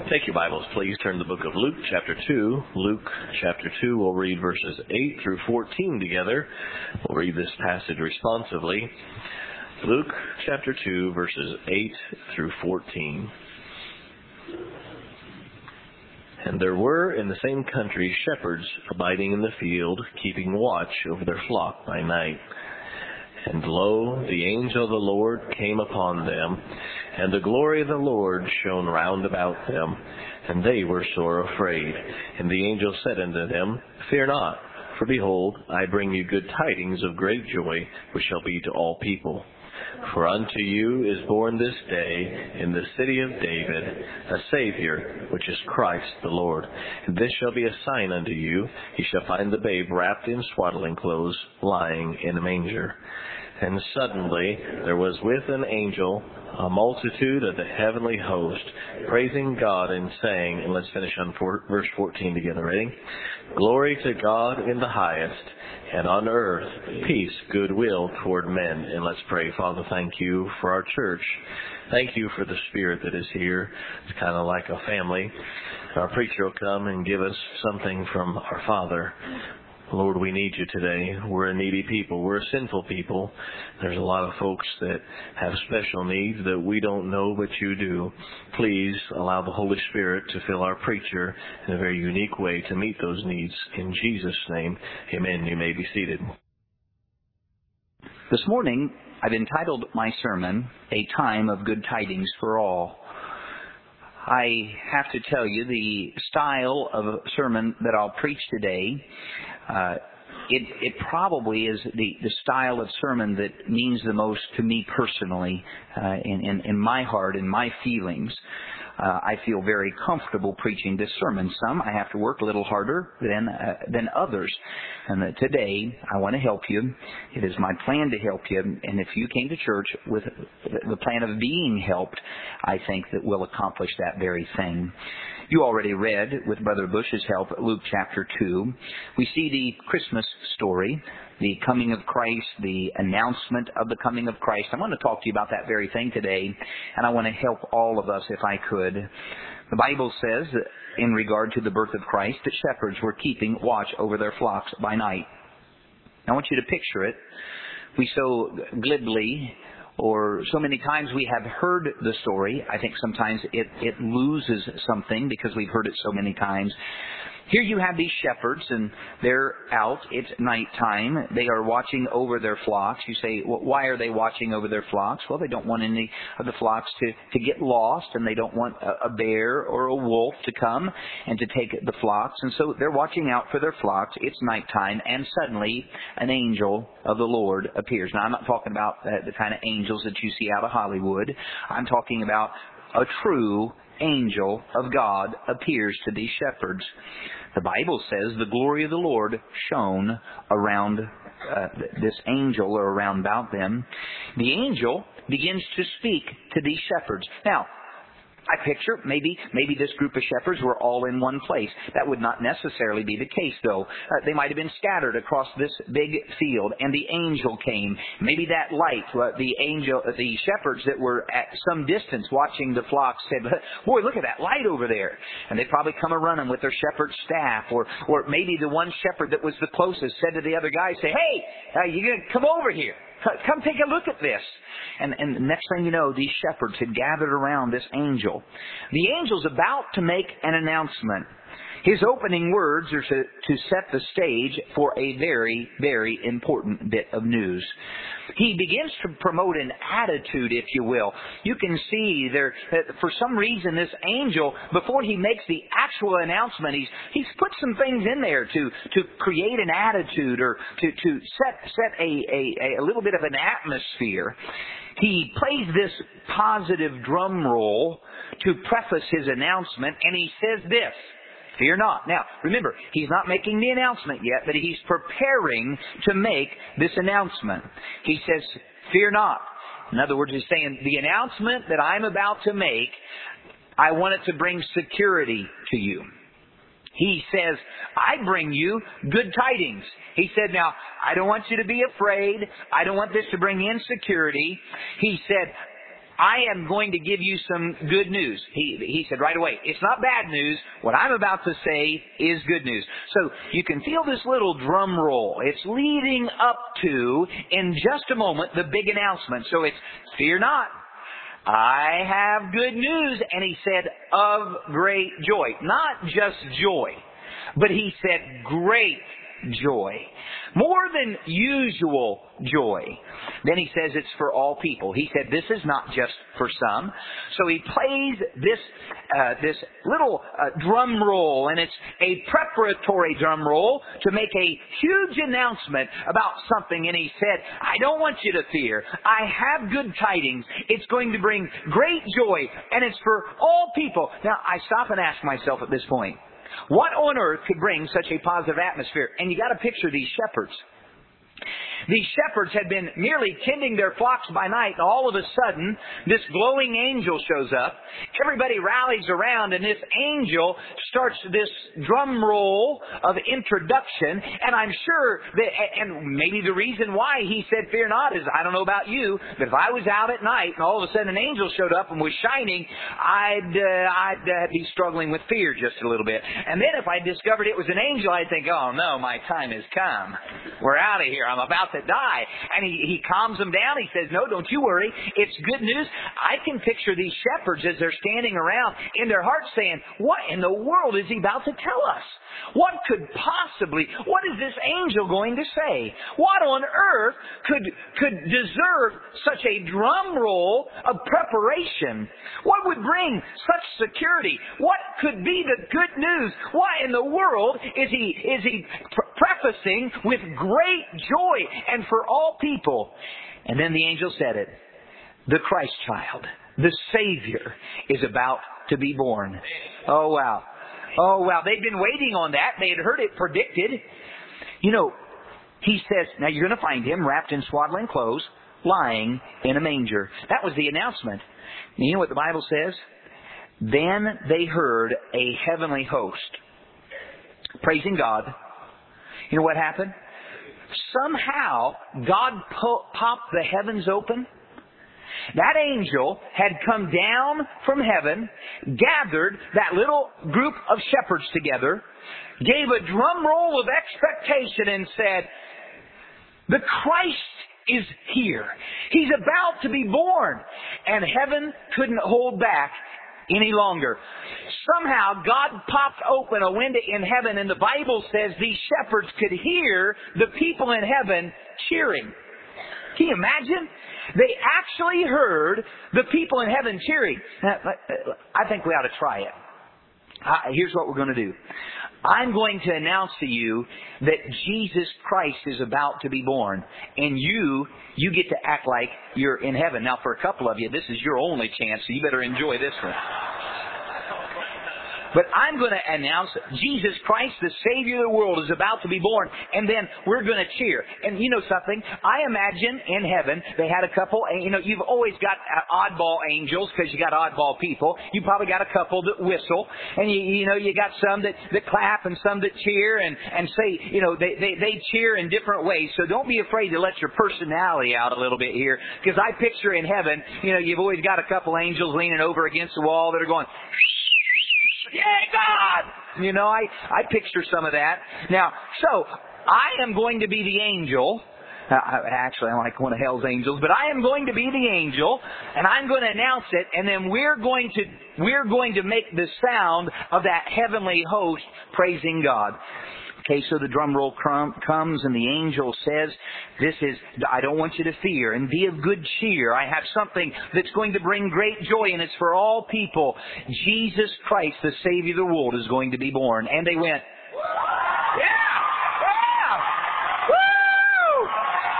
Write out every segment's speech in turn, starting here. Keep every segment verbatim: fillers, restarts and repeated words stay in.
Take your Bibles, please. Turn to the book of Luke, chapter two. Luke, chapter two, we'll read verses eight through fourteen together. We'll read this passage responsively. Luke, chapter two, verses eight through fourteen. And there were in the same country shepherds abiding in the field, keeping watch over their flock by night. And lo, the angel of the Lord came upon them, and the glory of the Lord shone round about them, and they were sore afraid. And the angel said unto them, Fear not, for behold, I bring you good tidings of great joy, which shall be to all people. For unto you is born this day in the city of David a Savior, which is Christ the Lord. And this shall be a sign unto you, ye shall find the babe wrapped in swaddling clothes, lying in a manger. And suddenly there was with an angel a multitude of the heavenly host, praising God and saying, and let's finish on four, verse fourteen together, ready? Glory to God in the highest, and on earth peace, goodwill toward men. And let's pray. Father, thank you for our church. Thank you for the Spirit that is here. It's kind of like a family. Our preacher will come and give us something from our Father. Lord, we need you today. We're a needy people. We're a sinful people. There's a lot of folks that have special needs that we don't know, but you do. Please allow the Holy Spirit to fill our preacher in a very unique way to meet those needs. In Jesus' name, amen. You may be seated. This morning, I've entitled my sermon, A Time of Good Tidings for All. I have to tell you, the style of a sermon that I'll preach today, uh, it, it probably is the, the style of sermon that means the most to me personally, uh, in, in, in my heart, in my feelings. Uh, I feel very comfortable preaching this sermon. Some I have to work a little harder than uh, than others. And uh, today I want to help you. It is my plan to help you. And if you came to church with the plan of being helped, I think that we'll accomplish that very thing. You already read, with Brother Bush's help, Luke chapter two. We see the Christmas story, the coming of Christ, the announcement of the coming of Christ. I want to talk to you about that very thing today, and I want to help all of us if I could. The Bible says, that in regard to the birth of Christ, that shepherds were keeping watch over their flocks by night. I want you to picture it. We so glibly, or so many times we have heard the story. I think sometimes it, it loses something because we've heard it so many times. Here you have these shepherds, and they're out. It's nighttime. They are watching over their flocks. You say, well, why are they watching over their flocks? Well, they don't want any of the flocks to, to get lost, and they don't want a, a bear or a wolf to come and to take the flocks. And so they're watching out for their flocks. It's nighttime, and suddenly an angel of the Lord appears. Now, I'm not talking about uh, the kind of angels that you see out of Hollywood. I'm talking about a true angel of God appears to these shepherds. The Bible says the glory of the Lord shone around uh, this angel or around about them. The angel begins to speak to these shepherds. Now, I picture maybe maybe this group of shepherds were all in one place. That would not necessarily be the case, though. Uh, they might have been scattered across this big field, and the angel came. Maybe that light, uh, the angel, uh, the shepherds that were at some distance watching the flocks said, "Boy, look at that light over there!" And they probably come a running with their shepherd's staff, or or maybe the one shepherd that was the closest said to the other guy, "Say, hey, uh, you gonna come over here? Come take a look at this." And, and the next thing you know, these shepherds had gathered around this angel. The angel's about to make an announcement. His opening words are to, to set the stage for a very, very important bit of news. He begins to promote an attitude, if you will. You can see there that for some reason this angel, before he makes the actual announcement, he's he's put some things in there to, to create an attitude or to, to set set a, a, a little bit of an atmosphere. He plays this positive drum roll to preface his announcement, and he says this: Fear not. Now, remember, he's not making the announcement yet, but he's preparing to make this announcement. He says, fear not. In other words, he's saying, the announcement that I'm about to make, I want it to bring security to you. He says, I bring you good tidings. He said, now, I don't want you to be afraid. I don't want this to bring insecurity. He said, I am going to give you some good news. He, he said right away, it's not bad news. What I'm about to say is good news. So you can feel this little drum roll. It's leading up to, in just a moment, the big announcement. So it's, fear not. I have good news. And he said, of great joy. Not just joy, but he said great joy. More than usual joy. Then he says it's for all people. He said this is not just for some. So he plays this uh, this little uh, drum roll, and it's a preparatory drum roll to make a huge announcement about something. And he said, I don't want you to fear. I have good tidings. It's going to bring great joy, and it's for all people. Now, I stop and ask myself at this point, what on earth could bring such a positive atmosphere? And you got to picture these shepherds. These shepherds had been merely tending their flocks by night, and all of a sudden, this glowing angel shows up. Everybody rallies around, and this angel starts this drum roll of introduction. And I'm sure that, and maybe the reason why he said, fear not, is I don't know about you, but if I was out at night and all of a sudden an angel showed up and was shining, I'd, uh, I'd uh, be struggling with fear just a little bit. And then if I discovered it was an angel, I'd think, oh no, my time has come. We're out of here. I'm about to die. And he, he calms them down. He says, no, don't you worry. It's good news. I can picture these shepherds as they're standing around in their hearts saying, what in the world is he about to tell us? What could possibly, what is this angel going to say? What on earth could, could deserve such a drum roll of preparation? What would bring such security? What could be the good news? Why in the world is he, is he pre- prefacing with great joy and for all people? And then the angel said it. The Christ child, the Savior, is about to be born. Oh, wow. Oh, wow. They'd been waiting on that. They had heard it predicted. You know, he says, now you're going to find him wrapped in swaddling clothes, lying in a manger. That was the announcement. And you know what the Bible says? Then they heard a heavenly host praising God. You know what happened? Somehow, God po- popped the heavens open. That angel had come down from heaven, gathered that little group of shepherds together, gave a drum roll of expectation and said, the Christ is here. He's about to be born. And heaven couldn't hold back any longer. Somehow God popped open a window in heaven, and the Bible says these shepherds could hear the people in heaven cheering. Can you imagine? They actually heard the people in heaven cheering. I think we ought to try it. Here's what we're going to do. I'm going to announce to you that Jesus Christ is about to be born. And you, you get to act like you're in heaven. Now, for a couple of you, this is your only chance, so you better enjoy this one. But I'm going to announce Jesus Christ, the Savior of the world, is about to be born. And then we're going to cheer. And you know something? I imagine in heaven they had a couple, you know, you've always got oddball angels because you got oddball people. You probably got a couple that whistle. And you, you know, you got some that, that clap and some that cheer and, and say, you know, they, they, they cheer in different ways. So don't be afraid to let your personality out a little bit here. Because I picture in heaven, you know, you've always got a couple angels leaning over against the wall that are going, yeah, God! You know, I, I picture some of that. Now, so, I am going to be the angel. Uh, actually, I'm like one of hell's angels. But I am going to be the angel, and I'm going to announce it, and then we're going to, we're going to make the sound of that heavenly host praising God. Okay, so the drum roll crum- comes and the angel says, this is, I don't want you to fear and be of good cheer. I have something that's going to bring great joy, and it's for all people. Jesus Christ, the Savior of the world, is going to be born. And they went, yeah! Yeah! Woo!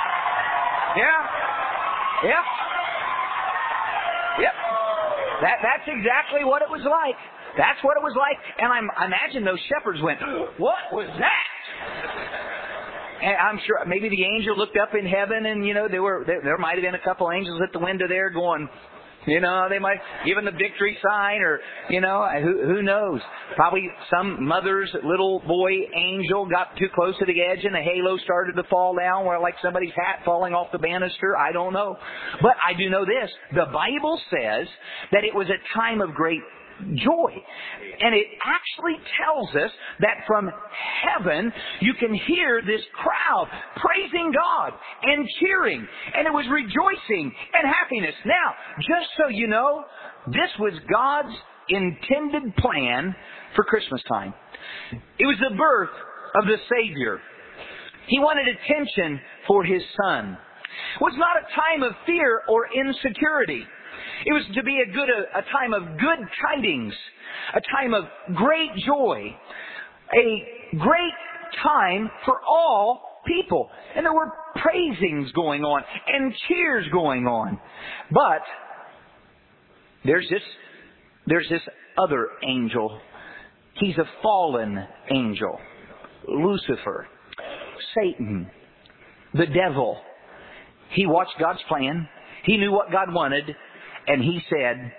Yeah! Yep. Yep. That, that's exactly what it was like. That's what it was like. And I'm, I imagine those shepherds went, what was that? And I'm sure maybe the angel looked up in heaven and, you know, there were there, there might have been a couple angels at the window there going, You know, they might give him the victory sign, or, you know, who, who knows? Probably some mother's little boy angel got too close to the edge and the halo started to fall down, where like somebody's hat falling off the banister. I don't know. But I do know this. The Bible says that it was a time of great joy. And it actually tells us that from heaven you can hear this crowd praising God and cheering. And it was rejoicing and happiness. Now, just so you know, this was God's intended plan for Christmas time. It was the birth of the Savior. He wanted attention for His Son. It was not a time of fear or insecurity. It was to be a good a, a time of good tidings, a time of great joy, a great time for all people. And there were praisings going on and cheers going on. But there's this there's this other angel. He's a fallen angel. Lucifer, Satan, the devil. He watched God's plan. He knew what God wanted. And he said,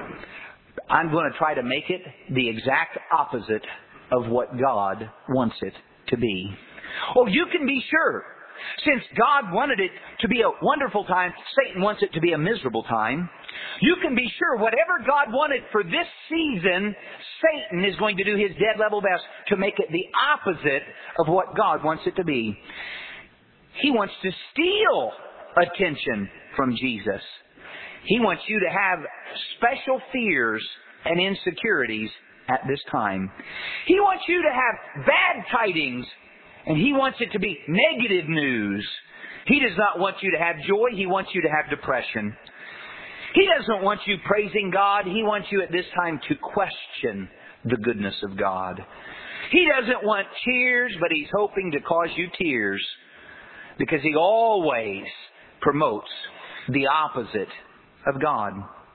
I'm going to try to make it the exact opposite of what God wants it to be. Oh, you can be sure. Since God wanted it to be a wonderful time, Satan wants it to be a miserable time. You can be sure whatever God wanted for this season, Satan is going to do his dead level best to make it the opposite of what God wants it to be. He wants to steal attention from Jesus. He wants you to have special fears and insecurities at this time. He wants you to have bad tidings, and He wants it to be negative news. He does not want you to have joy. He wants you to have depression. He doesn't want you praising God. He wants you at this time to question the goodness of God. He doesn't want cheers, but He's hoping to cause you tears, because He always promotes the opposite of God.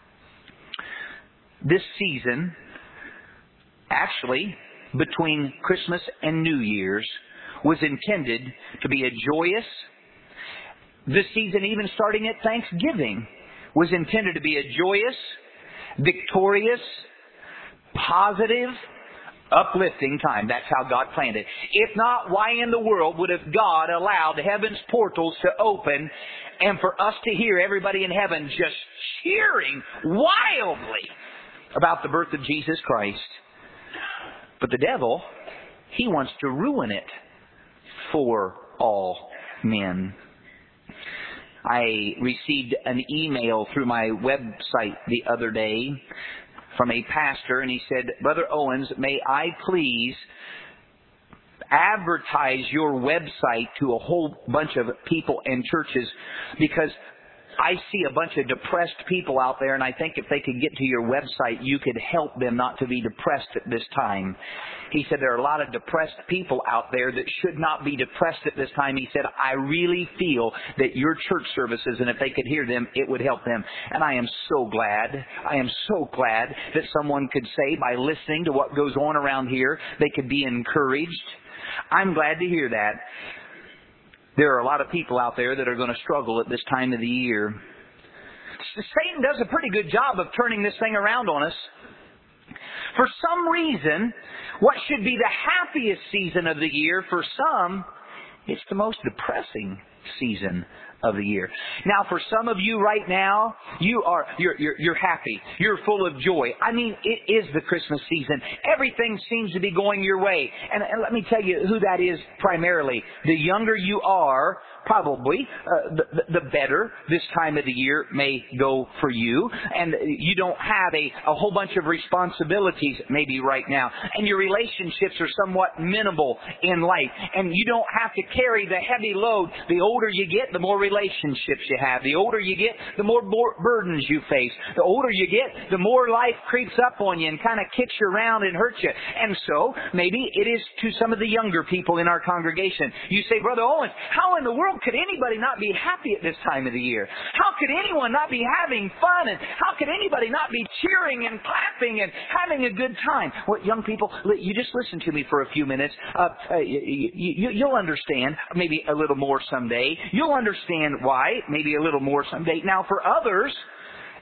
This season, actually, between Christmas and New Year's, was intended to be a joyous, this season even starting at Thanksgiving, was intended to be a joyous, victorious, positive, uplifting time. That's how God planned it. If not, why in the world would have God allowed heaven's portals to open and for us to hear everybody in heaven just cheering wildly about the birth of Jesus Christ? But the devil, he wants to ruin it for all men. I received an email through my website the other day from a pastor, and he said, Brother Owens, may I please advertise your website to a whole bunch of people and churches, because I see a bunch of depressed people out there, and I think if they could get to your website, you could help them not to be depressed at this time. He said there are a lot of depressed people out there that should not be depressed at this time. He said, I really feel that your church services, and if they could hear them, it would help them. And I am so glad, I am so glad that someone could say by listening to what goes on around here, they could be encouraged. I'm glad to hear that. There are a lot of people out there that are going to struggle at this time of the year. Satan does a pretty good job of turning this thing around on us. For some reason, what should be the happiest season of the year, for some, it's the most depressing season of the year. Now, for some of you right now, you are you're you're, you're happy. You're full of joy. I mean, it is the Christmas season. Everything seems to be going your way. And, and let me tell you who that is primarily. The younger you are, probably, uh, the, the better this time of the year may go for you. And you don't have a, a whole bunch of responsibilities maybe right now. And your relationships are somewhat minimal in life. And you don't have to carry the heavy load. The older you get, the more relationships you have. The older you get, the more burdens you face. The older you get, the more life creeps up on you and kind of kicks you around and hurts you. And so, maybe it is to some of the younger people in our congregation. You say, Brother Owens, how in the world could anybody not be happy at this time of the year? How could anyone not be having fun? And how could anybody not be cheering and clapping and having a good time? Well, young people, you just listen to me for a few minutes. Uh, uh, you, you, you'll understand, maybe a little more someday. You'll understand why, maybe a little more someday. Now, for others,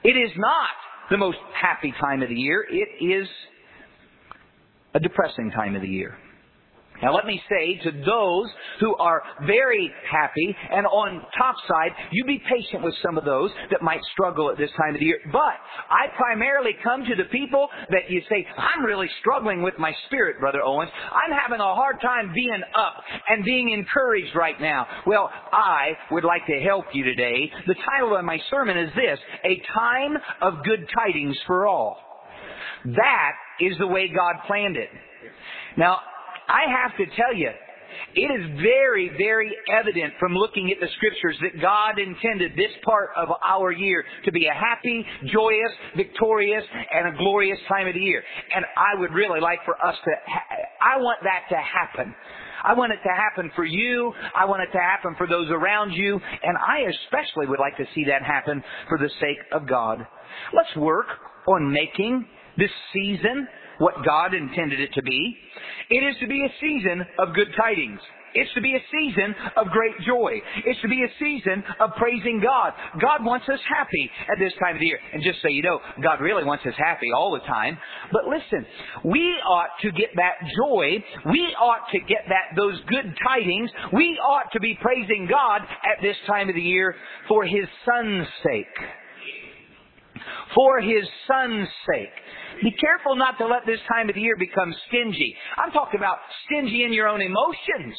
It is not the most happy time of the year. It is a depressing time of the year. Now let me say to those who are very happy and on top side, you be patient with some of those that might struggle at this time of the year. But I primarily come to the people that you say, I'm really struggling with my spirit, Brother Owens. I'm having a hard time being up and being encouraged right now. Well, I would like to help you today. The title of my sermon is this, A Time of Good Tidings for All. That is the way God planned it. Now, I have to tell you, it is very, very evident from looking at the Scriptures that God intended this part of our year to be a happy, joyous, victorious, and a glorious time of the year. And I would really like for us to, ha- I want that to happen. I want it to happen for you. I want it to happen for those around you. And I especially would like to see that happen for the sake of God. Let's work on making this season what God intended it to be. It is to be a season of good tidings. It's to be a season of great joy. It's to be a season of praising God. God wants us happy at this time of the year. And just so you know, God really wants us happy all the time. But listen, we ought to get that joy. We ought to get that those good tidings. We ought to be praising God at this time of the year for His Son's sake. For His Son's sake. Be careful not to let this time of the year become stingy. I'm talking about stingy in your own emotions.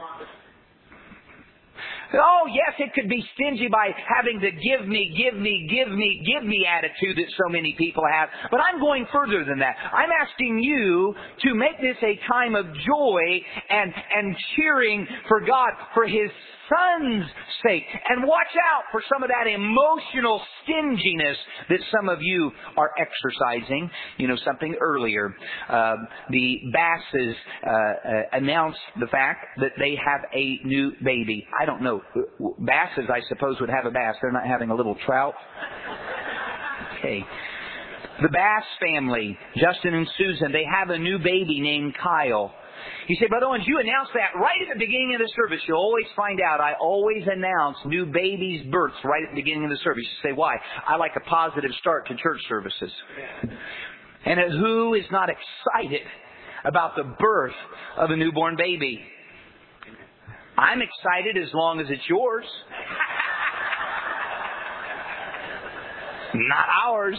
Oh, yes, it could be stingy by having the give me, give me, give me, give me attitude that so many people have. But I'm going further than that. I'm asking you to make this a time of joy and, and cheering for God, for His Son's sake. And watch out for some of that emotional stinginess that some of you are exercising. You know, something earlier. Uh, the Basses uh, uh, announced the fact that they have a new baby. I don't know. Basses, I suppose, would have a bass. They're not having a little trout. Okay. The Bass family, Justin and Susan, they have a new baby named Kyle. You say, Brother Owens, you announced that right at the beginning of the service. You'll always find out I always announce new babies' births right at the beginning of the service. You say, why? I like a positive start to church services. And who is not excited about the birth of a newborn baby? I'm excited as long as it's yours. Not ours.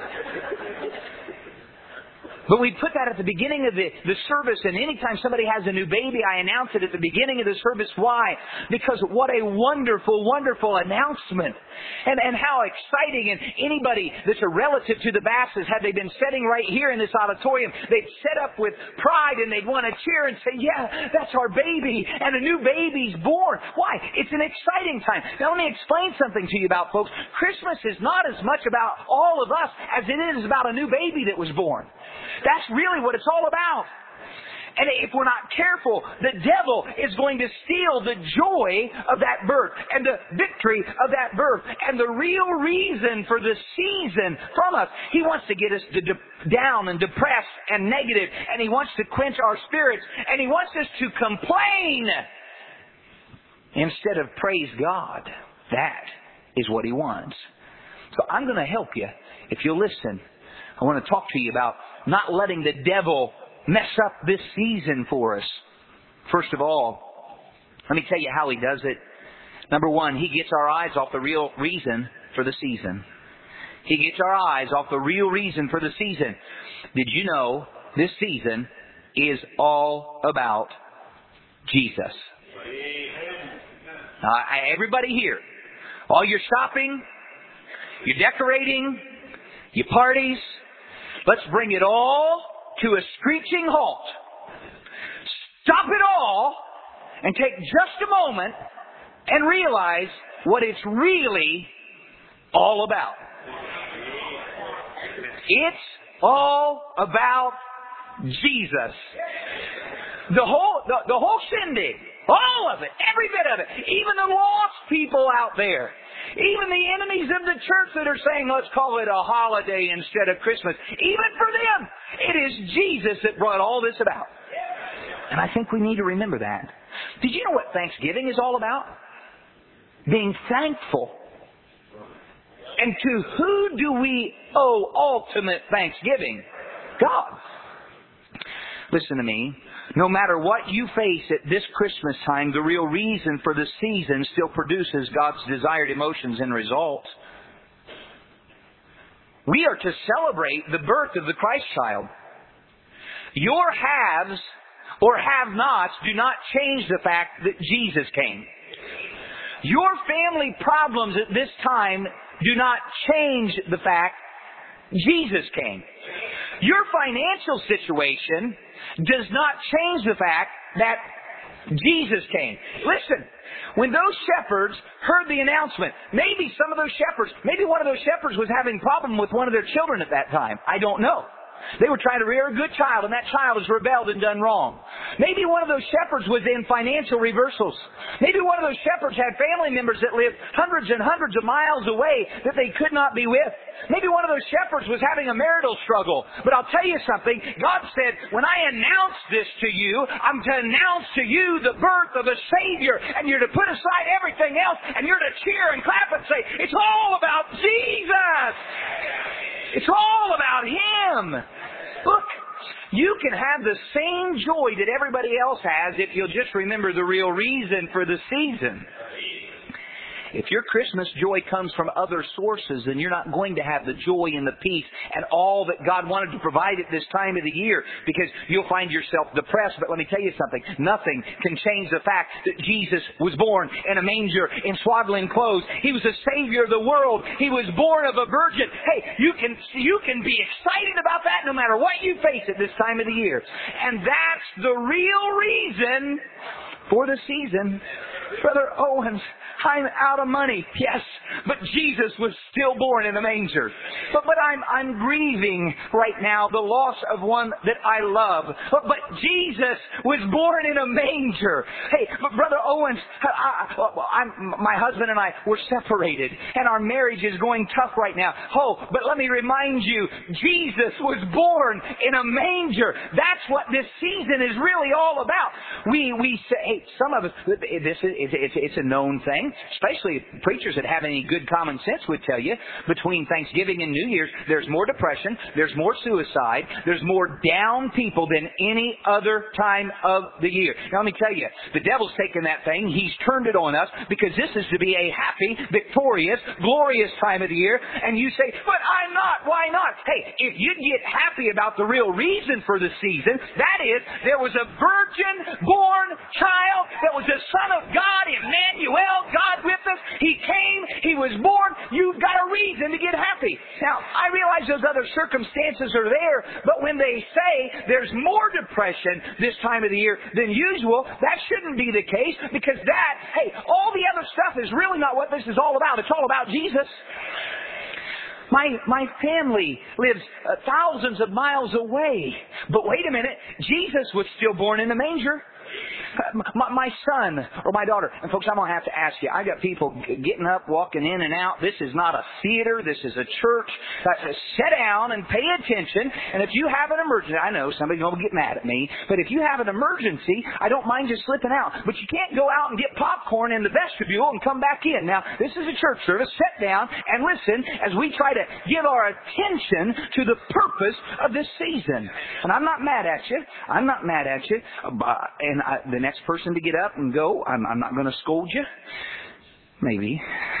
But we put that at the beginning of the, the service, and anytime somebody has a new baby, I announce it at the beginning of the service. Why? Because what a wonderful, wonderful announcement. And, and how exciting. And anybody that's a relative to the Basses, had they been sitting right here in this auditorium, they'd sit up with pride and they'd want to cheer and say, yeah, that's our baby, and a new baby's born. Why? It's an exciting time. Now let me explain something to you about, folks. Christmas is not as much about all of us as it is about a new baby that was born. That's really what it's all about. And if we're not careful, the devil is going to steal the joy of that birth and the victory of that birth and the real reason for the season from us. He wants to get us to de- down and depressed and negative, and he wants to quench our spirits, and he wants us to complain instead of praise God. That is what he wants. So I'm going to help you if you'll listen. I want to talk to you about not letting the devil mess up this season for us. First of all, let me tell you how he does it. Number one, he gets our eyes off the real reason for the season. He gets our eyes off the real reason for the season. Did you know this season is all about Jesus? Uh, everybody here, all your shopping, your decorating, your parties, let's bring it all to a screeching halt. Stop it all and take just a moment and realize what it's really all about. It's all about Jesus. The whole, the, the whole shindig, all of it, every bit of it, even the lost people out there, even the enemies of the church that are saying, let's call it a holiday instead of Christmas. Even for them, it is Jesus that brought all this about. And I think we need to remember that. Did you know what Thanksgiving is all about? Being thankful. And to who do we owe ultimate thanksgiving? God. Listen to me. No matter what you face at this Christmas time, the real reason for the season still produces God's desired emotions and results. We are to celebrate the birth of the Christ child. Your haves or have-nots do not change the fact that Jesus came. Your family problems at this time do not change the fact Jesus came. Your financial situation does not change the fact that Jesus came. Listen, when those shepherds heard the announcement, maybe some of those shepherds, maybe one of those shepherds was having a problem with one of their children at that time. I don't know. They were trying to rear a good child, and that child has rebelled and done wrong. Maybe one of those shepherds was in financial reversals. Maybe one of those shepherds had family members that lived hundreds and hundreds of miles away that they could not be with. Maybe one of those shepherds was having a marital struggle. But I'll tell you something. God said, when I announce this to you, I'm to announce to you the birth of a Savior. And you're to put aside everything else, and you're to cheer and clap and say, it's all about Jesus. It's all about Him. Look, you can have the same joy that everybody else has if you'll just remember the real reason for the season. If your Christmas joy comes from other sources, then you're not going to have the joy and the peace and all that God wanted to provide at this time of the year, because you'll find yourself depressed. But let me tell you something. Nothing can change the fact that Jesus was born in a manger in swaddling clothes. He was the Savior of the world. He was born of a virgin. Hey, you can, you can be excited about that no matter what you face at this time of the year. And that's the real reason for the season. Brother Owens, I'm out of money. Yes, but Jesus was still born in a manger. But but I'm I'm grieving right now the loss of one that I love. But, but Jesus was born in a manger. Hey, but Brother Owens, I, I, I'm, my husband and I were separated, and our marriage is going tough right now. Oh, but let me remind you, Jesus was born in a manger. That's what this season is really all about. We we say, hey, some of us, this is it's, it's, it's a known thing. Especially preachers that have any good common sense would tell you, between Thanksgiving and New Year's, there's more depression, there's more suicide, there's more down people than any other time of the year. Now let me tell you, the devil's taken that thing, he's turned it on us, because this is to be a happy, victorious, glorious time of the year, and you say, but I'm not, why not? Hey, if you get happy about the real reason for the season, that is, there was a virgin-born child that was the Son of God, Emmanuel, God with us. He came. He was born. You've got a reason to get happy. Now, I realize those other circumstances are there, but when they say there's more depression this time of the year than usual, that shouldn't be the case, because that, hey, all the other stuff is really not what this is all about. It's all about Jesus. My my family lives uh, thousands of miles away. But wait a minute. Jesus was still born in a manger. My, my son or my daughter, and folks, I'm going to have to ask you, I got people getting up, walking in and out. This is not a theater. This is a church. Uh, sit down and pay attention. And if you have an emergency, I know somebody's going to get mad at me, but if you have an emergency, I don't mind you slipping out. But you can't go out and get popcorn in the vestibule and come back in. Now, this is a church service. Sit down and listen as we try to give our attention to the purpose of this season. And I'm not mad at you. I'm not mad at you. And I, the next person to get up and go, I'm, I'm not going to scold you. Maybe.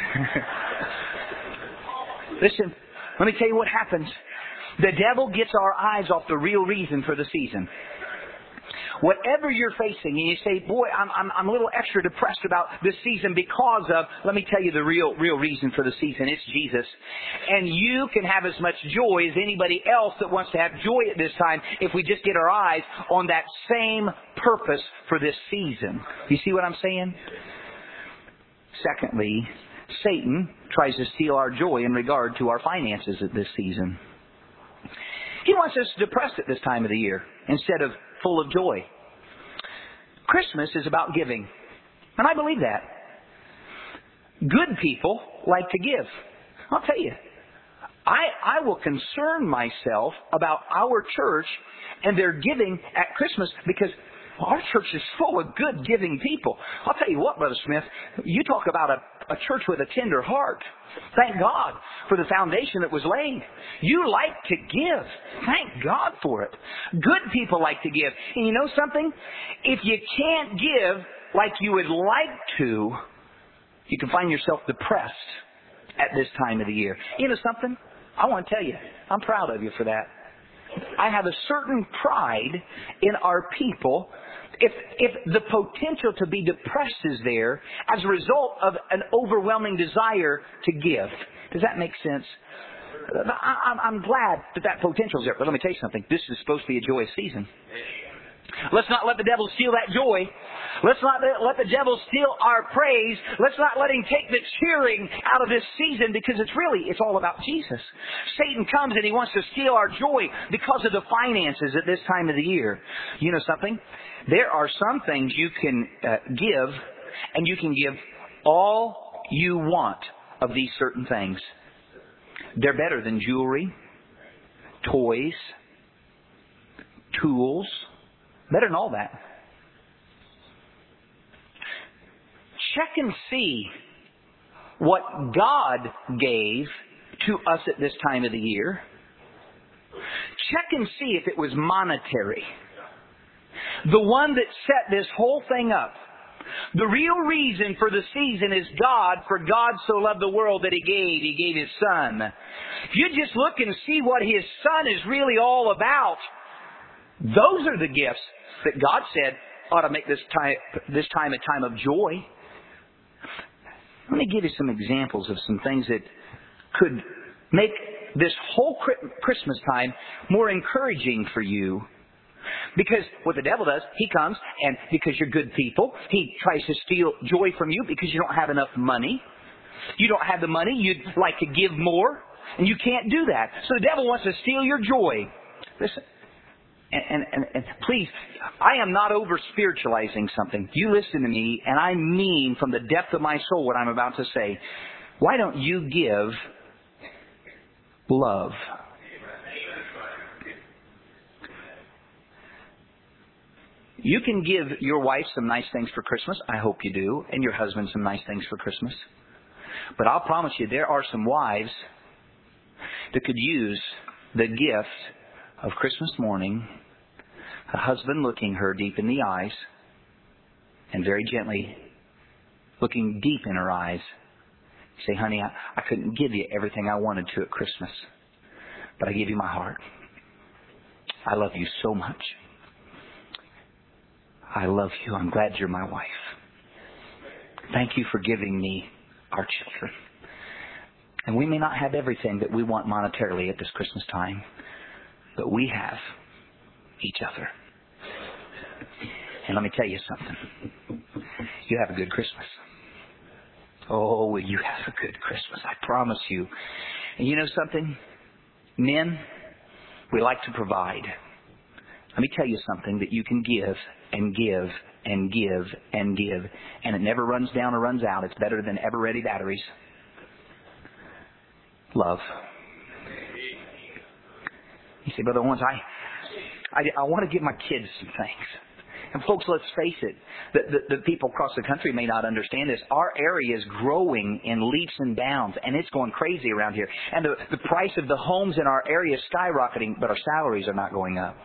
Listen, let me tell you what happens. The devil gets our eyes off the real reason for the season. Whatever you're facing, and you say, boy, I'm, I'm, I'm a little extra depressed about this season because of, let me tell you the real, real reason for the season. It's Jesus. And you can have as much joy as anybody else that wants to have joy at this time if we just get our eyes on that same purpose for this season. You see what I'm saying? Secondly, Satan tries to steal our joy in regard to our finances at this season. He wants us depressed at this time of the year instead of full of joy. Christmas is about giving. And I believe that. Good people like to give. I'll tell you, I, I will concern myself about our church and their giving at Christmas, because our church is full of good giving people. I'll tell you what, Brother Smith, you talk about a a church with a tender heart. Thank God for the foundation that was laid. You like to give. Thank God for it. Good people like to give. And you know something? If you can't give like you would like to, you can find yourself depressed at this time of the year. You know something? I want to tell you, I'm proud of you for that. I have a certain pride in our people if if the potential to be depressed is there as a result of an overwhelming desire to give. Does that make sense? I, I'm glad that that potential is there. But let me tell you something. This is supposed to be a joyous season. Let's not let the devil steal that joy. Let's not let the devil steal our praise. Let's not let him take the cheering out of this season, because it's really, it's all about Jesus. Satan comes and he wants to steal our joy because of the finances at this time of the year. You know something? There are some things you can uh, give, and you can give all you want of these certain things. They're better than jewelry, toys, tools. Better than all that. Check and see what God gave to us at this time of the year. Check and see if it was monetary. The one that set this whole thing up. The real reason for the season is God, for God so loved the world that He gave. He gave His Son. If you just look and see what His Son is really all about, those are the gifts that God said ought to make this time, this time a time of joy. Let me give you some examples of some things that could make this whole Christmas time more encouraging for you. Because what the devil does, he comes, and because you're good people, he tries to steal joy from you because you don't have enough money. You don't have the money, you'd like to give more, and you can't do that. So the devil wants to steal your joy. Listen, and, and, and please, I am not over-spiritualizing something. You listen to me, and I mean from the depth of my soul what I'm about to say. Why don't you give love? You can give your wife some nice things for Christmas. I hope you do. And your husband some nice things for Christmas. But I'll promise you, there are some wives that could use the gift of Christmas morning, a husband looking her deep in the eyes and very gently looking deep in her eyes. Say, honey, I, I couldn't give you everything I wanted to at Christmas, but I give you my heart. I love you so much. I love you. I'm glad you're my wife. Thank you for giving me our children. And we may not have everything that we want monetarily at this Christmas time, but we have each other. And let me tell you something. You have a good Christmas. Oh, will you have a good Christmas? I promise you. And you know something? Men, we like to provide. Let me tell you something that you can give and give and give and give, and it never runs down or runs out. It's better than ever-ready batteries. Love. You say, Brother Owens, I, I, I want to give my kids some things. And folks, let's face it, the, the, the people across the country may not understand this. Our area is growing in leaps and bounds, and it's going crazy around here. And the, the price of the homes in our area is skyrocketing, but our salaries are not going up.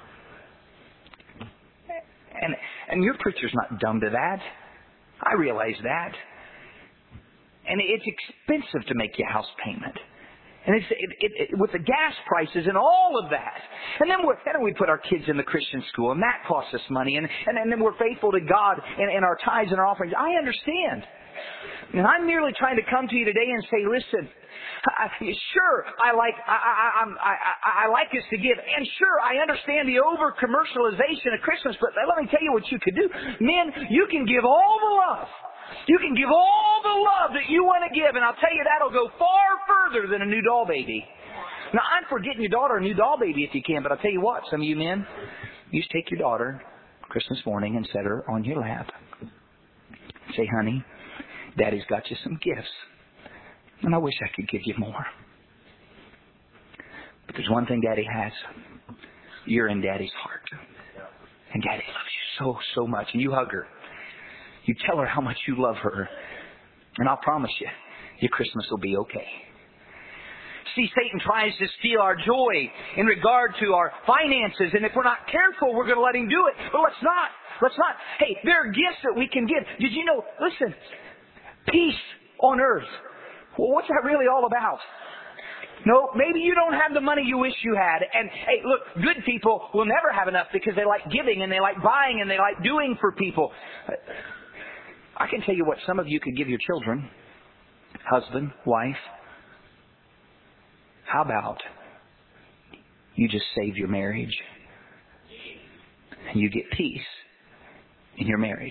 And and your preacher's not dumb to that. I realize that. And it's expensive to make your house payment. And it's it, it, it, with the gas prices and all of that. And then, we're, then we put our kids in the Christian school, and that costs us money. And, and, and then we're faithful to God in, in our tithes and our offerings. I understand. And I'm merely trying to come to you today and say, listen, I, sure, I like I, I, I'm- I, I, I like us to give. And sure, I understand the over-commercialization of Christmas. But let me tell you what you could do. Men, you can give all the love. You can give all the love that you want to give. And I'll tell you, that'll go far further than a new doll baby. Now, I'm for getting your daughter a new doll baby if you can. But I'll tell you what, some of you men, you just take your daughter Christmas morning and set her on your lap. Say, honey, Daddy's got you some gifts. And I wish I could give you more. But there's one thing Daddy has. You're in Daddy's heart. And Daddy loves you so, so much. And you hug her. You tell her how much you love her. And I'll promise you, your Christmas will be okay. See, Satan tries to steal our joy in regard to our finances, and if we're not careful, we're going to let him do it. But let's not. Let's not. Hey, there are gifts that we can give. Did you know, listen, peace on earth. Well, what's that really all about? No, maybe you don't have the money you wish you had. And hey, look, good people will never have enough because they like giving and they like buying and they like doing for people. I can tell you what some of you could give your children. Husband, wife. How about you just save your marriage and you get peace in your marriage?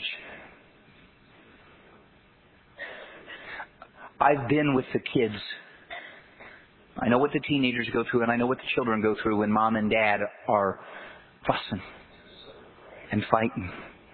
I've been with the kids. I know what the teenagers go through, and I know what the children go through when mom and dad are fussing and fighting.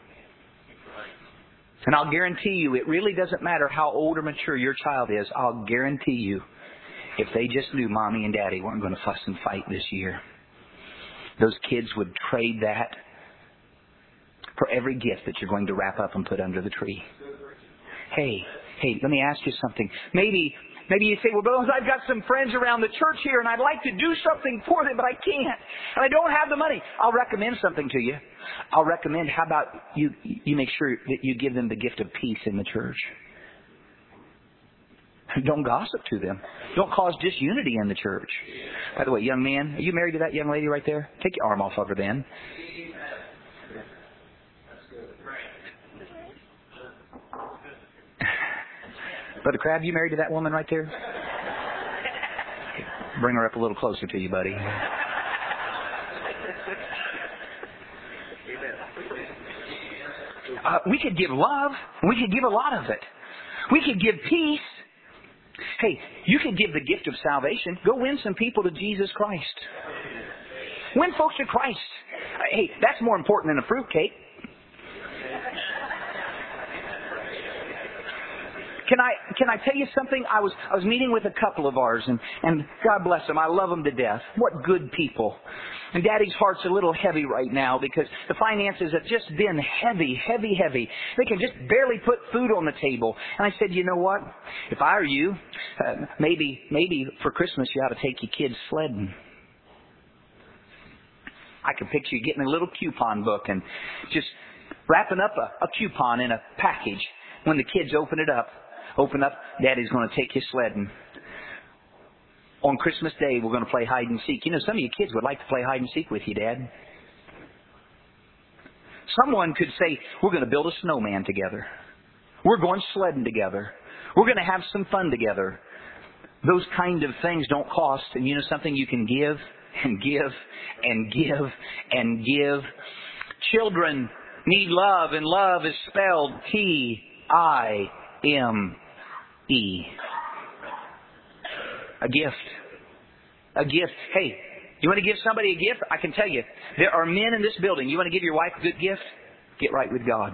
And I'll guarantee you, it really doesn't matter how old or mature your child is. I'll guarantee you, if they just knew mommy and daddy weren't going to fuss and fight this year, those kids would trade that for every gift that you're going to wrap up and put under the tree. Hey, hey, let me ask you something. Maybe, maybe you say, well, Bill, I've got some friends around the church here and I'd like to do something for them, but I can't. And I don't have the money. I'll recommend something to you. I'll recommend, how about you, you make sure that you give them the gift of peace in the church. Don't gossip to them. Don't cause disunity in the church. By the way, young man, are you married to that young lady right there? Take your arm off of her then. Brother Crab, you married to that woman right there? Bring her up a little closer to you, buddy. Uh, we could give love. We could give a lot of it. We could give peace. Hey, you could give the gift of salvation. Go win some people to Jesus Christ. Win folks to Christ. Hey, that's more important than a fruitcake. Can I can I tell you something? I was I was meeting with a couple of ours, and, and God bless them. I love them to death. What good people. And Daddy's heart's a little heavy right now because the finances have just been heavy, heavy, heavy. They can just barely put food on the table. And I said, you know what? If I were you, uh, maybe maybe for Christmas you ought to take your kids sledding. I can picture you getting a little coupon book and just wrapping up a, a coupon in a package. When the kids open it up, open up, Daddy's going to take you sledding. On Christmas Day, we're going to play hide and seek. You know, some of you kids would like to play hide and seek with you, Dad. Someone could say, we're going to build a snowman together. We're going sledding together. We're going to have some fun together. Those kind of things don't cost. And you know something? You can give and give and give and give. Children need love, and love is spelled T I M E. A gift. A gift. Hey, you want to give somebody a gift? I can tell you, there are men in this building. You want to give your wife a good gift? Get right with God.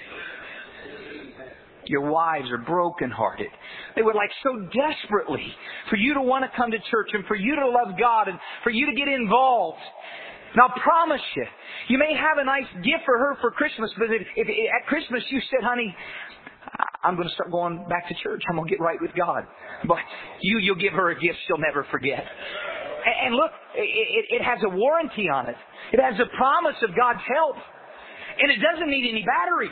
Your wives are brokenhearted. They would like so desperately for you to want to come to church and for you to love God and for you to get involved. Now, I promise you, you may have a nice gift for her for Christmas, but if, if at Christmas you said, honey, I'm going to start going back to church. I'm going to get right with God. But you, you'll give her a gift she'll never forget. And, and look, it, it has a warranty on it. It has a promise of God's help. And it doesn't need any battery.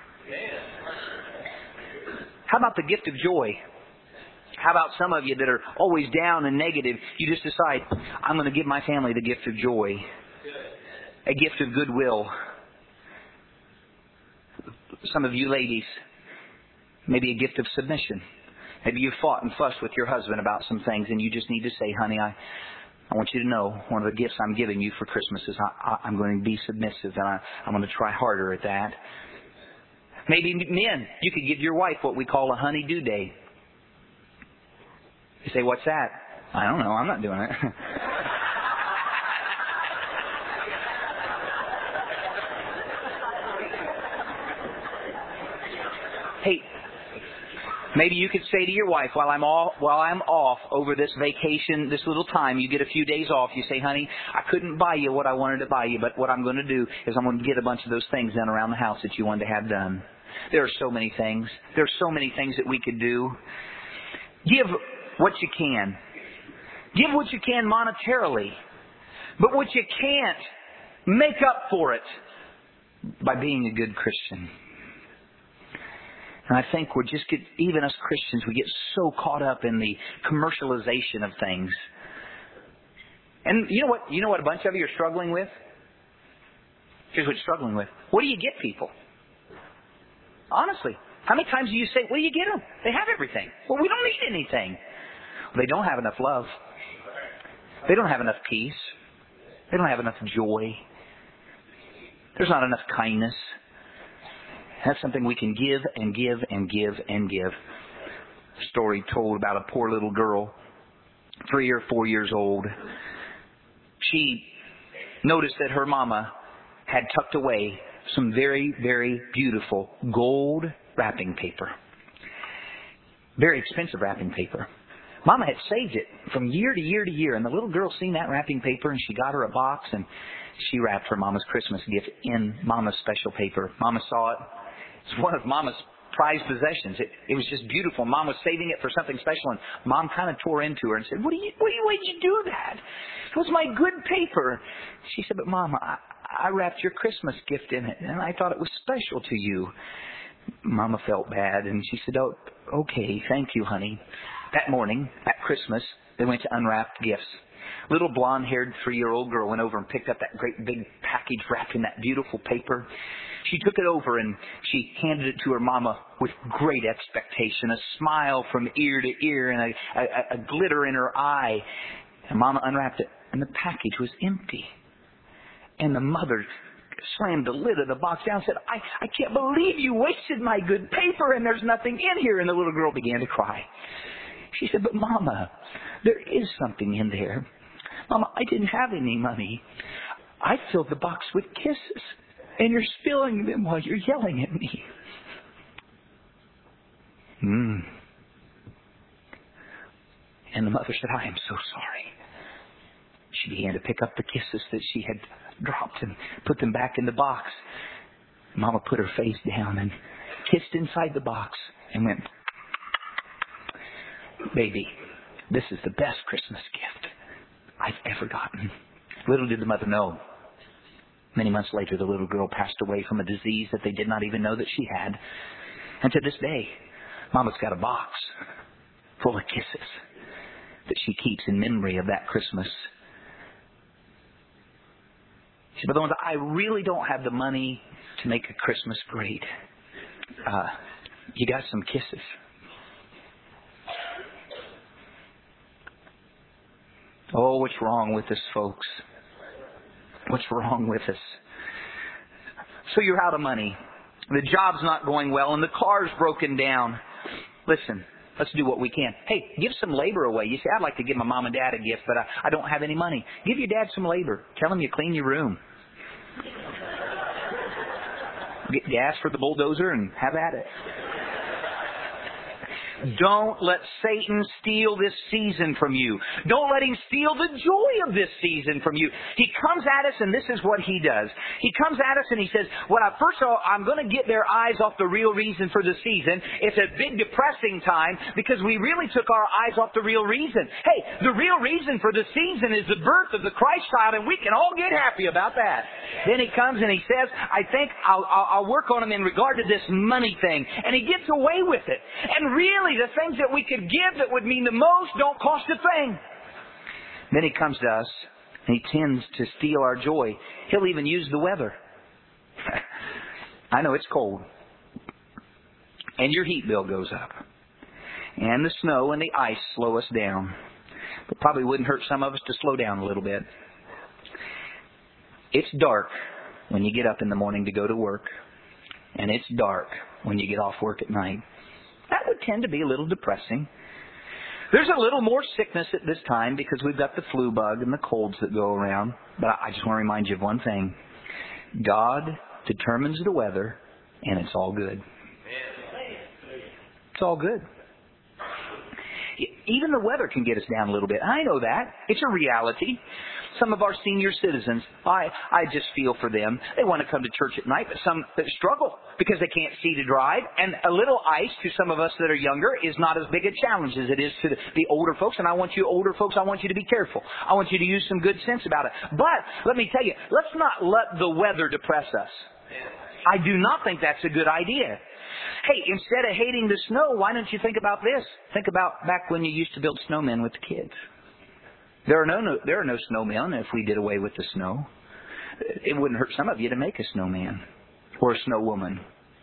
How about the gift of joy? How about some of you that are always down and negative? You just decide, I'm going to give my family the gift of joy. A gift of goodwill. Some of you ladies, maybe a gift of submission. Maybe you've fought and fussed with your husband about some things and you just need to say, honey, I, I want you to know one of the gifts I'm giving you for Christmas is I, I, I'm going to be submissive and I, I'm going to try harder at that. Maybe men, you could give your wife what we call a honey-do day. You say, what's that? I don't know. I'm not doing it. Hey, Maybe you could say to your wife, while I'm off, while I'm off over this vacation, this little time, you get a few days off, you say, honey, I couldn't buy you what I wanted to buy you, but what I'm going to do is I'm going to get a bunch of those things done around the house that you wanted to have done. There are so many things. There are so many things that we could do. Give what you can. Give what you can monetarily. But what you can't, make up for it by being a good Christian. And I think we're just get, even us Christians, we get so caught up in the commercialization of things. And you know what? You know what a bunch of you are struggling with? Here's what you're struggling with. What do you get people? Honestly, how many times do you say, "Well, you get them? They have everything." Well, we don't need anything. Well, they don't have enough love. They don't have enough peace. They don't have enough joy. There's not enough kindness. That's something we can give and give and give and give. A story told about a poor little girl, three or four years old. She noticed that her mama had tucked away some very, very beautiful gold wrapping paper. Very expensive wrapping paper. Mama had saved it from year to year to year, and the little girl seen that wrapping paper, and she got her a box, and she wrapped her Mama's Christmas gift in Mama's special paper. Mama saw it. It's one of Mama's prized possessions. It, it was just beautiful. Mom was saving it for something special, and Mom kind of tore into her and said, "What do you? What do you? Why did you do that? It was my good paper." She said, "But Mama, I, I wrapped your Christmas gift in it, and I thought it was special to you." Mama felt bad, and she said, "Oh, okay, thank you, honey." That morning, at Christmas, they went to unwrap gifts. Little blonde-haired three-year-old girl went over and picked up that great big package wrapped in that beautiful paper. She took it over and she handed it to her mama with great expectation, a smile from ear to ear and a, a, a glitter in her eye. And Mama unwrapped it, and the package was empty. And the mother slammed the lid of the box down and said, I, I can't believe you wasted my good paper and there's nothing in here. And the little girl began to cry. She said, "But Mama, there is something in there. Mama, I didn't have any money. I filled the box with kisses, and you're spilling them while you're yelling at me." Mm. And the mother said, "I am so sorry." She began to pick up the kisses that she had dropped and put them back in the box. Mama put her face down and kissed inside the box and went, "Baby, this is the best Christmas gift I've ever gotten." Little did the mother know, many months later, the little girl passed away from a disease that they did not even know that she had. And to this day, Mama's got a box full of kisses that she keeps in memory of that Christmas. She said, "But I really don't have the money to make a Christmas great. Uh, you got some kisses." Oh, what's wrong with us, folks? What's wrong with us? So you're out of money. The job's not going well, and the car's broken down. Listen, let's do what we can. Hey, give some labor away. You say, "I'd like to give my mom and dad a gift, but I, I don't have any money." Give your dad some labor. Tell him you clean your room. Get gas for the bulldozer and have at it. Don't let Satan steal this season from you. Don't let him steal the joy of this season from you. He comes at us, and this is what he does. He comes at us and he says, well, first of all, I'm going to get their eyes off the real reason for the season. It's a big depressing time because we really took our eyes off the real reason. Hey, the real reason for the season is the birth of the Christ child, and we can all get happy about that. Then he comes and he says, I think I'll, I'll, I'll work on him in regard to this money thing. And he gets away with it. And really, the things that we could give that would mean the most don't cost a thing. Then he comes to us and he tends to steal our joy. He'll even use the weather. I know it's cold. And your heat bill goes up. And the snow and the ice slow us down. But probably wouldn't hurt some of us to slow down a little bit. It's dark when you get up in the morning to go to work. And it's dark when you get off work at night. That would tend to be a little depressing. There's a little more sickness at this time because we've got the flu bug and the colds that go around. But I just want to remind you of one thing. God determines the weather, and it's all good. It's all good. Even the weather can get us down a little bit. I know that. It's a reality. Some of our senior citizens, I, I just feel for them. They want to come to church at night, but some struggle because they can't see to drive. And a little ice to some of us that are younger is not as big a challenge as it is to the, the older folks. And I want you older folks, I want you to be careful. I want you to use some good sense about it. But let me tell you, let's not let the weather depress us. I do not think that's a good idea. Hey, instead of hating the snow, why don't you think about this? Think about back when you used to build snowmen with the kids. There are no, no there are no snowmen if we did away with the snow. It wouldn't hurt some of you to make a snowman or a snow woman.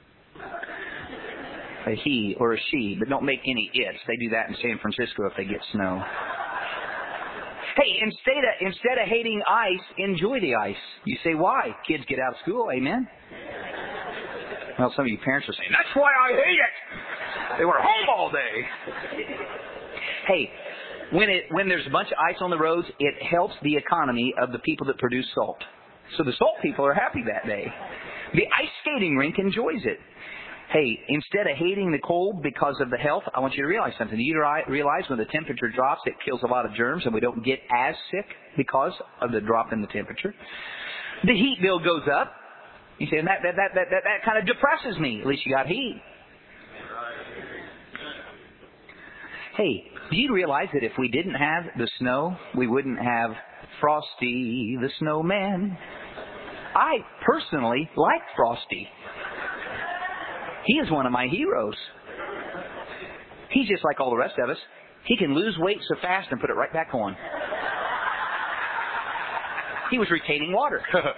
A he or a she, but don't make any its. They do that in San Francisco if they get snow. Hey, instead of, instead of hating ice, enjoy the ice. You say, why? Kids get out of school, amen? Well, some of you parents are saying, that's why I hate it. They were home all day. Hey, when it when there's a bunch of ice on the roads, it helps the economy of the people that produce salt. So the salt people are happy that day. The ice skating rink enjoys it. Hey, instead of hating the cold because of the health, I want you to realize something. Do you realize when the temperature drops, it kills a lot of germs and we don't get as sick because of the drop in the temperature? The heat bill goes up. You say, that, that, that, that, that, that kind of depresses me. At least you got heat. Hey, do you realize that if we didn't have the snow, we wouldn't have Frosty the Snowman? I personally like Frosty. He is one of my heroes. He's just like all the rest of us. He can lose weight so fast and put it right back on. He was retaining water.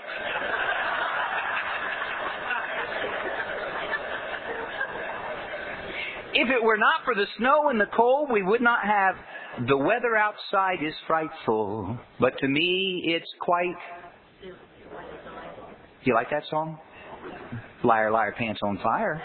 If it were not for the snow and the cold, we would not have the weather outside is frightful, but to me it's quite... Do you like that song? Liar, liar, pants on fire.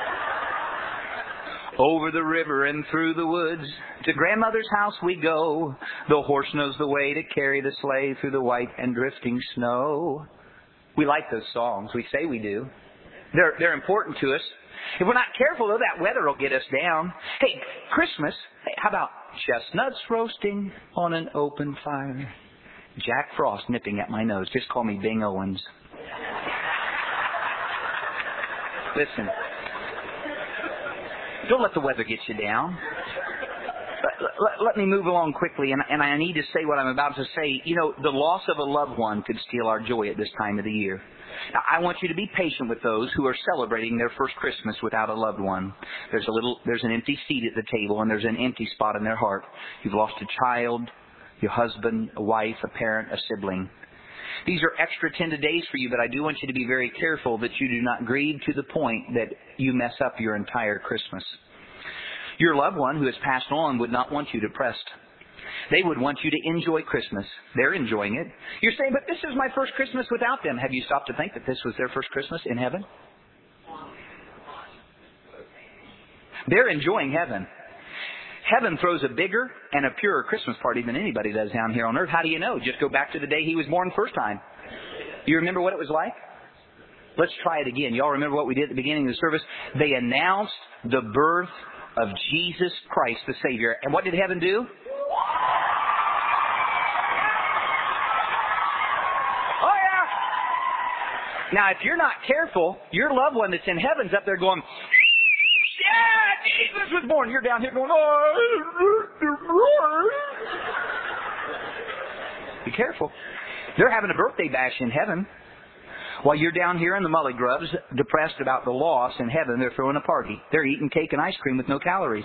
Over the river and through the woods, to grandmother's house we go. The horse knows the way to carry the sleigh through the white and drifting snow. We like those songs. We say we do. They're, they're important to us. If we're not careful, though, that weather will get us down. Hey, Christmas, hey, how about chestnuts roasting on an open fire? Jack Frost nipping at my nose. Just call me Bing Owens. Listen, don't let the weather get you down. Let, let, let me move along quickly, and, and I need to say what I'm about to say. You know, the loss of a loved one could steal our joy at this time of the year. Now, I want you to be patient with those who are celebrating their first Christmas without a loved one. There's a little, there's an empty seat at the table, and there's an empty spot in their heart. You've lost a child, your husband, a wife, a parent, a sibling. These are extra tender days for you, but I do want you to be very careful that you do not grieve to the point that you mess up your entire Christmas. Your loved one who has passed on would not want you depressed. They would want you to enjoy Christmas. They're enjoying it. You're saying, but this is my first Christmas without them. Have you stopped to think that this was their first Christmas in heaven? They're enjoying heaven. Heaven throws a bigger and a purer Christmas party than anybody does down here on earth. How do you know? Just go back to the day he was born first time. You remember what it was like? Let's try it again. Y'all remember what we did at the beginning of the service? They announced the birth of Jesus Christ, the Savior. And what did heaven do? Oh, yeah! Now, if you're not careful, your loved one that's in heaven's up there going, yeah, Jesus was born. You're down here going, oh. Be careful. They're having a birthday bash in heaven. While you're down here in the mully grubs, depressed about the loss, in heaven they're throwing a party. They're eating cake and ice cream with no calories.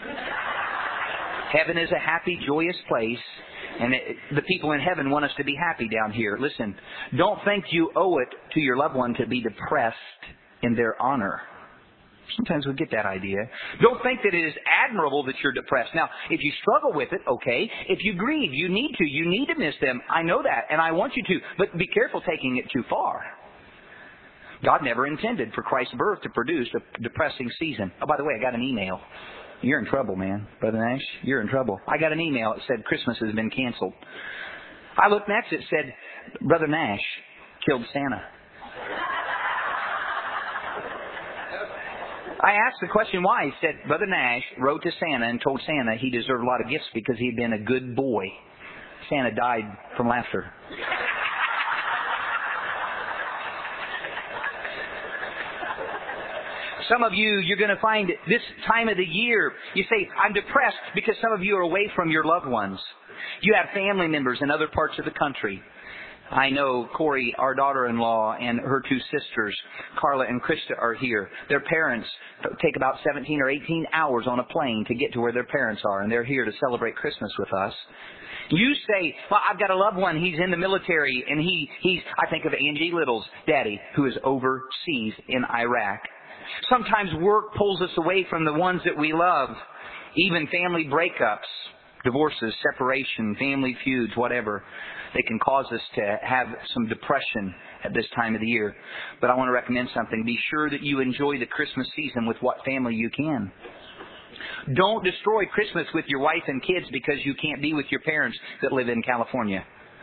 Heaven is a happy, joyous place, and it, the people in heaven want us to be happy down here. Listen, don't think you owe it to your loved one to be depressed in their honor. Sometimes we get that idea. Don't think that it is admirable that you're depressed. Now, if you struggle with it, okay. If you grieve, you need to. You need to miss them. I know that, and I want you to. But be careful taking it too far. God never intended for Christ's birth to produce a depressing season. Oh, by the way, I got an email. You're in trouble, man. Brother Nash, you're in trouble. I got an email that said Christmas has been canceled. I looked next, it said, Brother Nash killed Santa. I asked the question why. He said, Brother Nash wrote to Santa and told Santa he deserved a lot of gifts because he had been a good boy. Santa died from laughter. Some of you, you're going to find this time of the year, you say, I'm depressed because some of you are away from your loved ones. You have family members in other parts of the country. I know Corey, our daughter-in-law, and her two sisters, Carla and Krista, are here. Their parents take about seventeen or eighteen hours on a plane to get to where their parents are, and they're here to celebrate Christmas with us. You say, well, I've got a loved one. He's in the military, and he, he's, I think of Angie Little's daddy, who is overseas in Iraq. Sometimes work pulls us away from the ones that we love. Even family breakups, divorces, separation, family feuds, whatever. They can cause us to have some depression at this time of the year. But I want to recommend something. Be sure that you enjoy the Christmas season with what family you can. Don't destroy Christmas with your wife and kids because you can't be with your parents that live in California.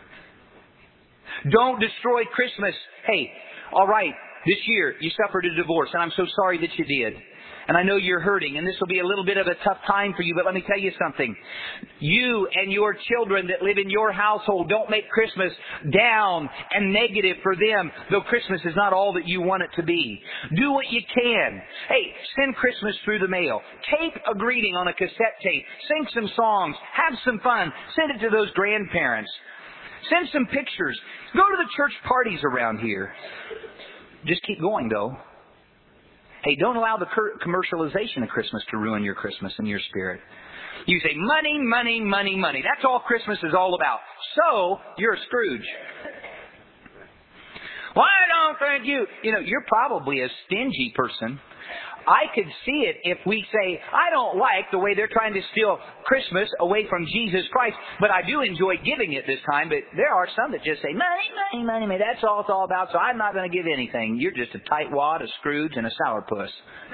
Don't destroy Christmas. Hey, all right, this year you suffered a divorce, and I'm so sorry that you did. And I know you're hurting, and this will be a little bit of a tough time for you, but let me tell you something. You and your children that live in your household, don't make Christmas down and negative for them, though Christmas is not all that you want it to be. Do what you can. Hey, send Christmas through the mail. Tape a greeting on a cassette tape. Sing some songs. Have some fun. Send it to those grandparents. Send some pictures. Go to the church parties around here. Just keep going, though. Hey, don't allow the commercialization of Christmas to ruin your Christmas and your spirit. You say, money, money, money, money. That's all Christmas is all about. So, you're a Scrooge. Well, I don't think you... You know, you're probably a stingy person. I could see it if we say, I don't like the way they're trying to steal Christmas away from Jesus Christ, but I do enjoy giving it this time. But there are some that just say, money, money, money, money. That's all it's all about, so I'm not going to give anything. You're just a tightwad, a Scrooge, and a sourpuss.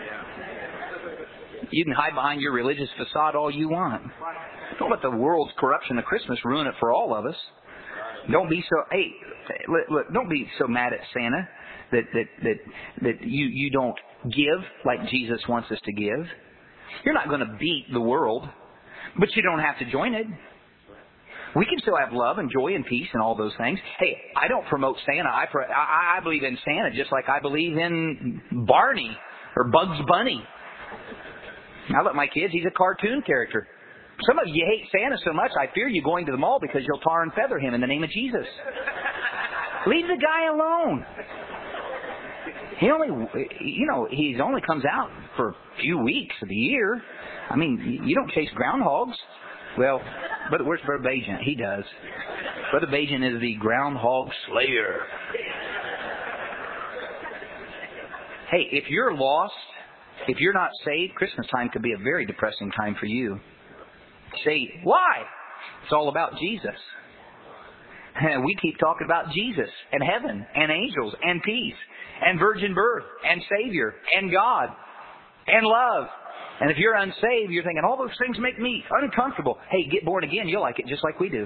You can hide behind your religious facade all you want. Don't let the world's corruption of Christmas ruin it for all of us. Don't be so, hey, look, look, don't be so mad at Santa that, that, that, that you, you don't give like Jesus wants us to give. You're not going to beat the world, but you don't have to join it. We can still have love and joy and peace and all those things. Hey, I don't promote Santa. I, pro- I, I believe in Santa just like I believe in Barney or Bugs Bunny. I let my kids, he's a cartoon character. Some of you hate Santa so much, I fear you going to the mall because you'll tar and feather him in the name of Jesus. Leave the guy alone. He only, you know, he only comes out for a few weeks of the year. I mean, you don't chase groundhogs. Well, but where's Brother Bajan? He does. Brother Bajan is the groundhog slayer. Hey, if you're lost, if you're not saved, Christmas time could be a very depressing time for you. Say, why? It's all about Jesus. And we keep talking about Jesus and heaven and angels and peace and virgin birth and Savior and God and love. And if you're unsaved, you're thinking, all those things make me uncomfortable. Hey, get born again. You'll like it just like we do.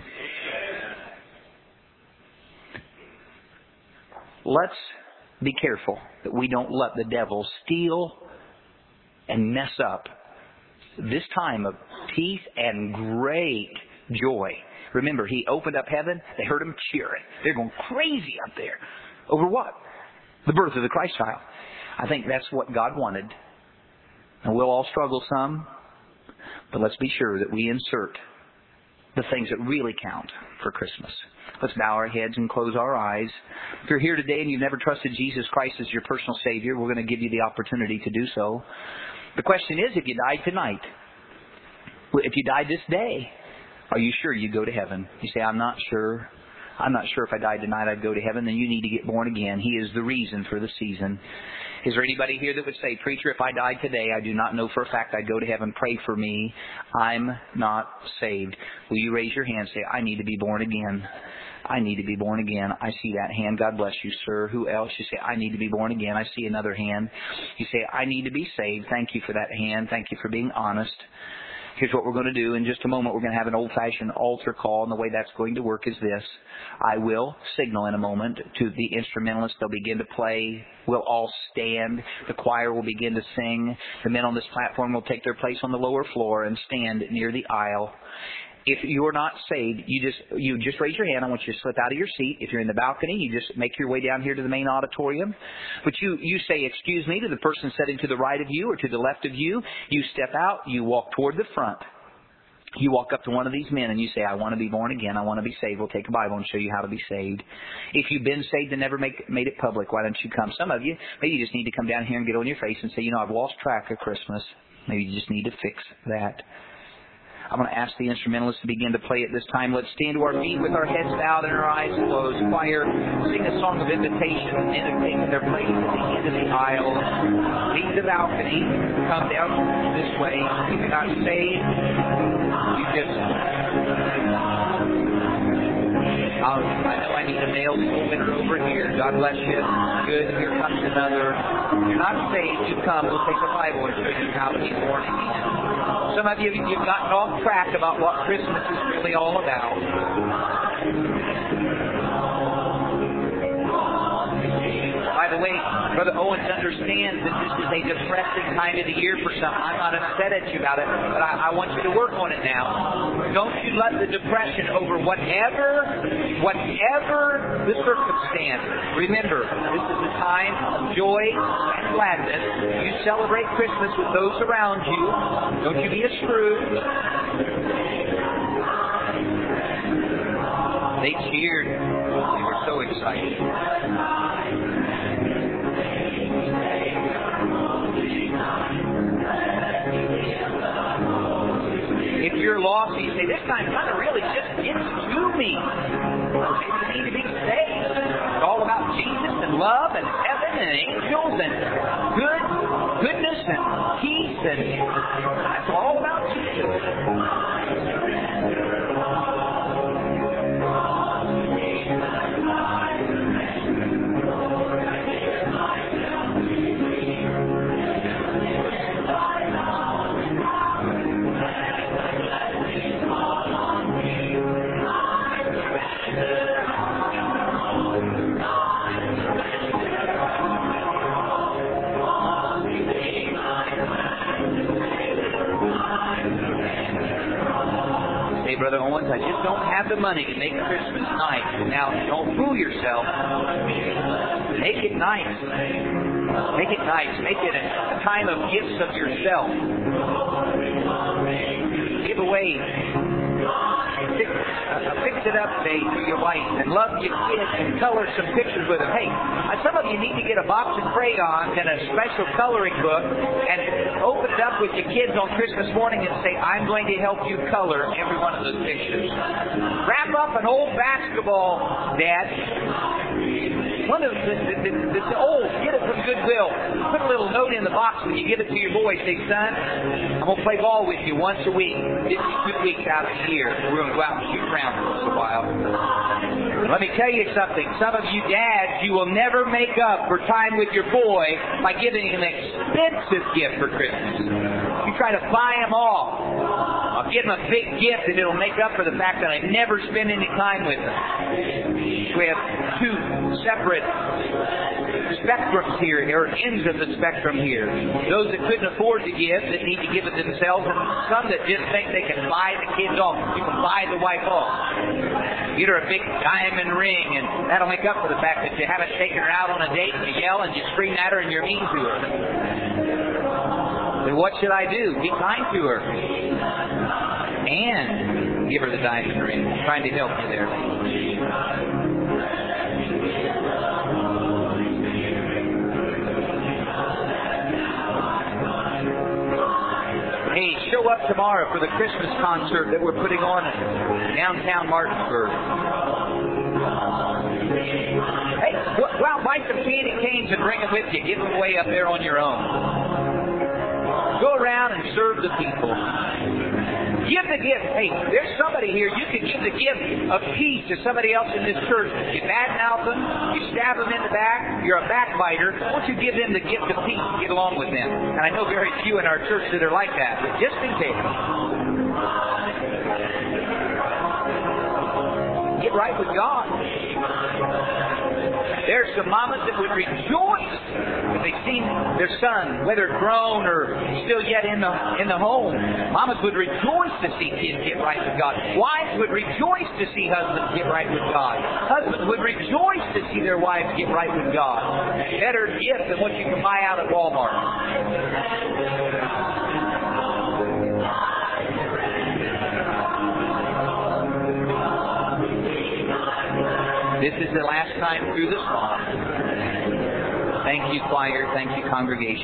Let's be careful that we don't let the devil steal and mess up this time of peace and great joy. Remember, he opened up heaven. They heard him cheering. They're going crazy up there. Over what? The birth of the Christ child. I think that's what God wanted. And we'll all struggle some. But let's be sure that we insert the things that really count for Christmas. Let's bow our heads and close our eyes. If you're here today and you've never trusted Jesus Christ as your personal Savior, we're going to give you the opportunity to do so. The question is, if you died tonight, if you died this day, are you sure you go to heaven? You say, I'm not sure. I'm not sure if I died tonight I'd go to heaven. Then you need to get born again. He is the reason for the season. Is there anybody here that would say, Preacher, if I died today, I do not know for a fact I'd go to heaven. Pray for me. I'm not saved. Will you raise your hand and say, I need to be born again? I need to be born again. I see that hand. God bless you, sir. Who else? You say, I need to be born again. I see another hand. You say, I need to be saved. Thank you for that hand. Thank you for being honest. Here's what we're going to do. In just a moment, we're going to have an old-fashioned altar call, and the way that's going to work is this. I will signal in a moment to the instrumentalists. They'll begin to play. We'll all stand. The choir will begin to sing. The men on this platform will take their place on the lower floor and stand near the aisle. If you're not saved, you just you just raise your hand. I want you to slip out of your seat. If you're in the balcony, you just make your way down here to the main auditorium. But you, you say, excuse me, to the person sitting to the right of you or to the left of you. You step out. You walk toward the front. You walk up to one of these men and you say, I want to be born again. I want to be saved. We'll take a Bible and show you how to be saved. If you've been saved and never make, made it public, why don't you come? Some of you, maybe you just need to come down here and get on your face and say, you know, I've lost track of Christmas. Maybe you just need to fix that. I'm going to ask the instrumentalists to begin to play at this time. Let's stand to our feet with our heads bowed and our eyes closed. Choir, sing a song of invitation. And they're taking their place at the end of the aisle. Leave the balcony. Come down this way. If you're not saved, you just... I'll, I know I need a male winner over here. God bless you. Good. Here comes another. If you're not saved, you come. We'll take the Bible and show you how to be born again. Some of you, you've gotten off track about what Christmas is really all about. By the way, Brother Owens understands that this is a depressing time of the year for some. I'm not upset at you about it, but I, I want you to work on it now. Don't you let the depression over whatever, whatever the circumstance. Remember, this is a time of joy and gladness. You celebrate Christmas with those around you. Don't you be a Scrooge. They cheered. They were so excited. If you're lost, you say, this time kind of really just gets to me. Maybe you need to be saved. It's all about Jesus and love and heaven and angels and good, goodness and peace, and that's all about Jesus. Brother Owens, I just don't have the money to make Christmas nice. Now, don't fool yourself. Make it nice. Make it nice. Make it a time of gifts of yourself. Give away. Fix, uh, fix it up today to your wife and love your kids and color some pictures with them. Hey, uh, some of you need to get a box of crayons and a special coloring book and open it up with your kids on Christmas morning and say, I'm going to help you color every one of those pictures. Wrap up an old basketball, Dad. One of the, the, the, that's old, get it from Goodwill. Put a little note in the box when you give it to your boy. Say, son, I'm going to play ball with you once a week. fifty-two weeks out of the year. We're going to go out and shoot around for a while. Let me tell you something. Some of you dads, you will never make up for time with your boy by giving him an expensive gift for Christmas. You try to buy him off. I'll give him a big gift and it'll make up for the fact that I never spend any time with him. We have two separate spectrums here, or ends of the spectrum here. Those that couldn't afford to give, that need to give it themselves, and some that just think they can buy the kids off. You can buy the wife off. Get her a big diamond ring, and that'll make up for the fact that you haven't taken her out on a date and you yell and you scream at her and you're mean to her. Then what should I do? Be kind to her. And give her the diamond ring. I'm trying to help you there. Hey, show up tomorrow for the Christmas concert that we're putting on in downtown Martinsburg. Hey, go out, buy some candy canes and bring them with you. Give them away up there on your own. Go around and serve the people. Give the gift. Hey, there's somebody here. You can give the gift of peace to somebody else in this church. You badmouth them. You stab them in the back. You're a backbiter. Why don't you give them the gift of peace and get along with them? And I know very few in our church that are like that, but just in case. Get right with God. There's some mamas that would rejoice if they seen their son, whether grown or still yet in the in the home. Mamas would rejoice to see kids get right with God. Wives would rejoice to see husbands get right with God. Husbands would rejoice to see their wives get right with God. Better gift than what you can buy out at Walmart. This is the last time through the song. Thank you, choir. Thank you, congregation.